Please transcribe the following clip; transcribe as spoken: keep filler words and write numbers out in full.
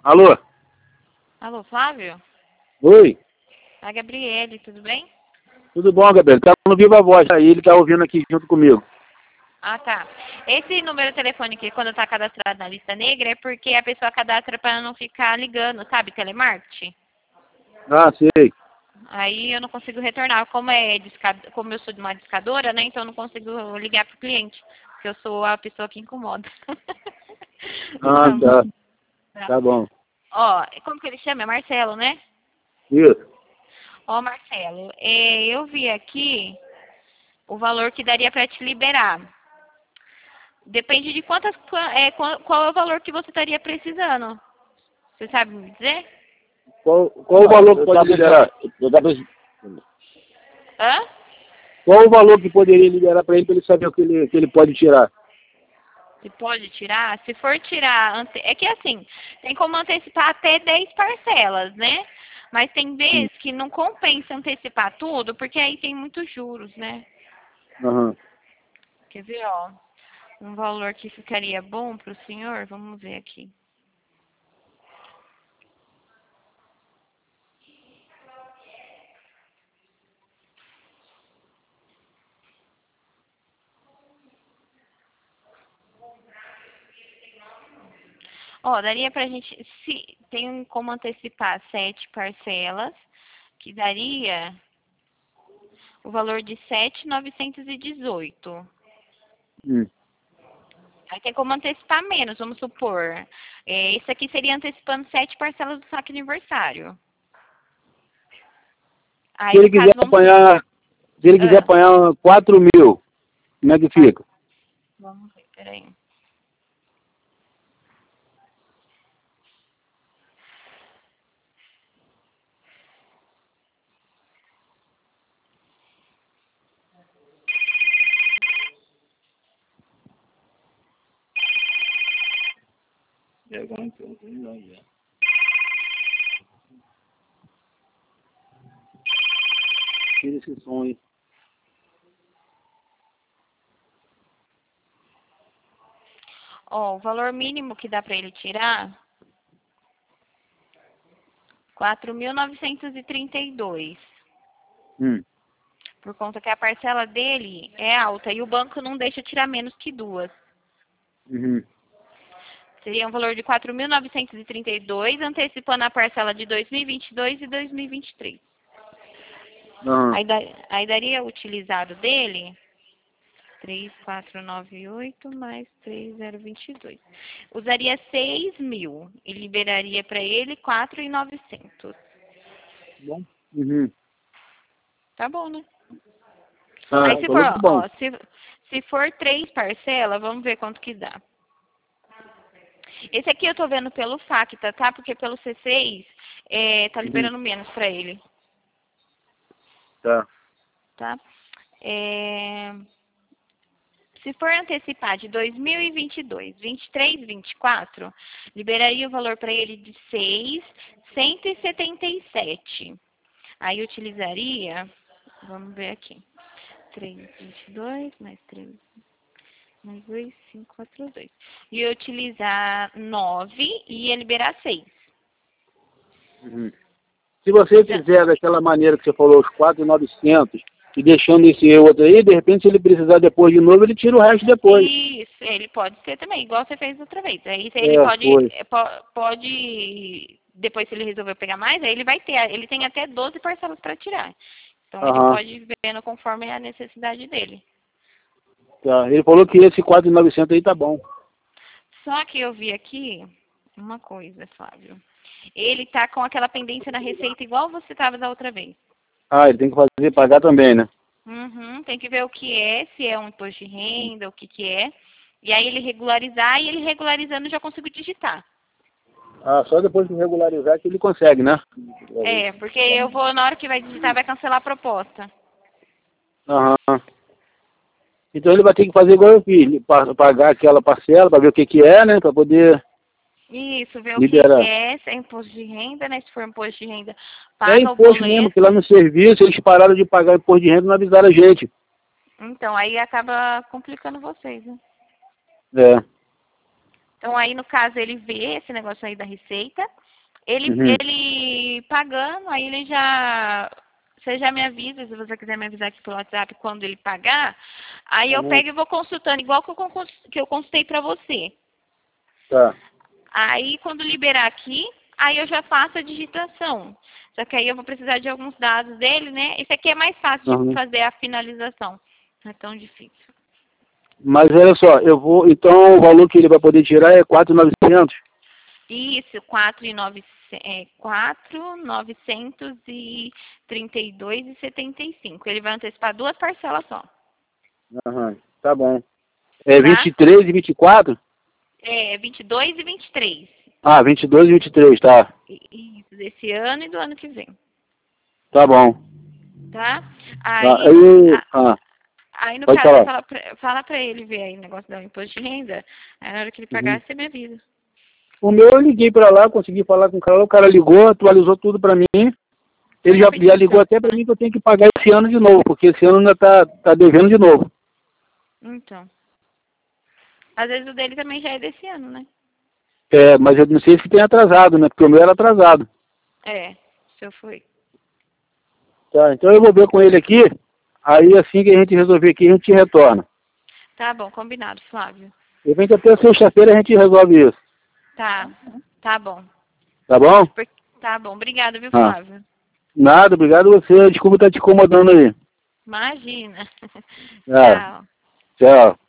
Alô? Alô, Flávio? Oi? A Gabriele, tudo bem? Tudo bom, Gabriel? Tá no Viva Voz, aí ele tá ouvindo aqui junto comigo. Ah, tá. Esse número de telefone aqui, quando tá cadastrado na lista negra, é porque a pessoa cadastra para não ficar ligando, sabe? Telemarketing. Ah, sei. Aí eu não consigo retornar. Como, é discad... Como eu sou de uma discadora, né? Então eu não consigo ligar pro cliente. Porque eu sou a pessoa que incomoda. Ah, tá. Tá. Tá bom. Ó, como que ele chama? É Marcelo, né? Isso. Ó, Marcelo, é, eu vi aqui o valor que daria para te liberar. Depende de quantas, é, qual, qual é o valor que você estaria precisando. Você sabe me dizer? Qual, qual o valor que pode liberar? Hã? Qual o valor que poderia liberar para ele, para ele saber o que ele, que ele pode tirar? Se pode tirar? Se for tirar... ante- É que assim, tem como antecipar até dez parcelas, né? Mas tem vezes que não compensa antecipar tudo, porque aí tem muitos juros, né? Aham. Quer ver, ó? Um valor que ficaria bom para o senhor? Vamos ver aqui. Ó, daria pra gente, se tem como antecipar sete parcelas, que daria o valor de sete mil novecentos e dezoito. Hum. Aí tem como antecipar menos, vamos supor. É, esse aqui seria antecipando sete parcelas do saque aniversário. Se Aí, ele no caso, quiser vamos... apanhar, se ele quiser Ah, apanhar quatro mil, como é que tá. fica? Vamos ver, peraí. Tira esse som aí. Ó, o valor mínimo que dá pra ele tirar, quatro mil novecentos e trinta e dois. Hum. Por conta que a parcela dele é alta e o banco não deixa tirar menos que duas. Uhum. Seria um valor de quatro mil novecentos e trinta e dois, antecipando a parcela de dois mil e vinte e dois e dois mil e vinte e três. Aham. Aí, da, aí daria utilizado dele três mil quatrocentos e noventa e oito mais três mil e vinte e dois. Usaria seis mil e liberaria para ele quatro mil e novecentos. Bom. Uhum. Tá bom, né? Ah, Aí se for, falou que bom. ó, se, se for três parcelas, vamos ver quanto que dá. Esse aqui eu tô vendo pelo Facta, tá? Porque pelo C seis é, tá Uhum. liberando menos para ele, Tá. tá? É, se for antecipar de dois mil e vinte e dois, vinte e três, vinte e quatro, liberaria o valor para ele de seis mil cento e setenta e sete. Aí utilizaria, vamos ver aqui, três mil e vinte e dois mais três mais dois, cinco, quatro, dois. Ia utilizar nove e ia liberar seis. Uhum. Se você fizer daquela maneira que você falou, os quatro mil e novecentos, e deixando esse outro aí, de repente, se ele precisar depois de novo, ele tira o resto depois. Isso, ele pode ser também, igual você fez outra vez. Aí ele É, pode, foi. po- pode, depois se ele resolver pegar mais, aí ele vai ter, ele tem até doze parcelas para tirar. Então ele Aham. pode ir vendo conforme a necessidade dele. Tá. Ele falou que esse quatro mil e novecentos aí tá bom. Só que eu vi aqui uma coisa, Flávio. Ele tá com aquela pendência na receita igual você estava da outra vez. Ah, ele tem que fazer pagar também, né? Uhum, tem que ver o que é, se é um imposto de renda, o que que é. E aí ele regularizar, e ele regularizando eu já consigo digitar. Ah, só depois de regularizar que ele consegue, né? É, porque eu vou, na hora que vai digitar, vai cancelar a proposta. Aham. Então ele vai ter que fazer igual eu fiz, pa- pagar aquela parcela para ver o que que é, né? Para poder Isso, ver o que que liberar. é, se é imposto de renda, né? Se for imposto de renda, É paga o imposto mesmo, que boleto. lá no serviço eles pararam de pagar imposto de renda e não avisaram a gente. Então, aí acaba complicando vocês, né? É. Então aí, no caso, ele vê esse negócio aí da receita, ele, Uhum. ele pagando, aí ele já... Você já me avisa, se você quiser me avisar aqui pelo WhatsApp quando ele pagar, aí eu Uhum. pego e vou consultando, igual que eu, con- que eu consultei pra você. Tá. Aí, quando liberar aqui, aí eu já faço a digitação. Só que aí eu vou precisar de alguns dados dele, né? Esse aqui é mais fácil de Uhum. fazer a finalização. Não é tão difícil. Mas olha só, eu vou, então o valor que ele vai poder tirar é quatro mil e novecentos? Isso, quatro mil novecentos e trinta e dois reais e setenta e cinco. Ele vai antecipar duas parcelas só, Aham, tá bom. É tá? vinte e três e vinte e quatro? É vinte e dois e vinte e três. Ah, vinte e dois e vinte e três, tá. Isso, desse ano e do ano que vem, Tá bom. tá? Tá, Aí, aí, a- ah, aí no pode caso, você falar. fala pra, fala pra ele ver aí o negócio do imposto de renda. Aí na hora que ele Uhum. pagar, você me avisa. O meu eu liguei pra lá, consegui falar com o cara, o cara ligou, atualizou tudo pra mim. Foi Ele já, já rapidinho ligou então, até pra né? mim que eu tenho que pagar esse ano de novo, porque esse ano ainda tá, tá devendo de novo. Então. Às vezes o dele também já é desse ano, né? É, mas eu não sei se tem atrasado, né? Porque o meu era atrasado. É, se eu fui. Tá, então eu vou ver com ele aqui, aí assim que a gente resolver aqui, a gente retorna. Tá bom, combinado, Flávio. De repente até sexta-feira a gente resolve isso. Tá, tá bom. Tá bom? Por- Tá bom, obrigada, viu, Ah, Flávio? nada, obrigado a você. Desculpa estar te incomodando aí. Imagina. Ah, Tchau. tchau.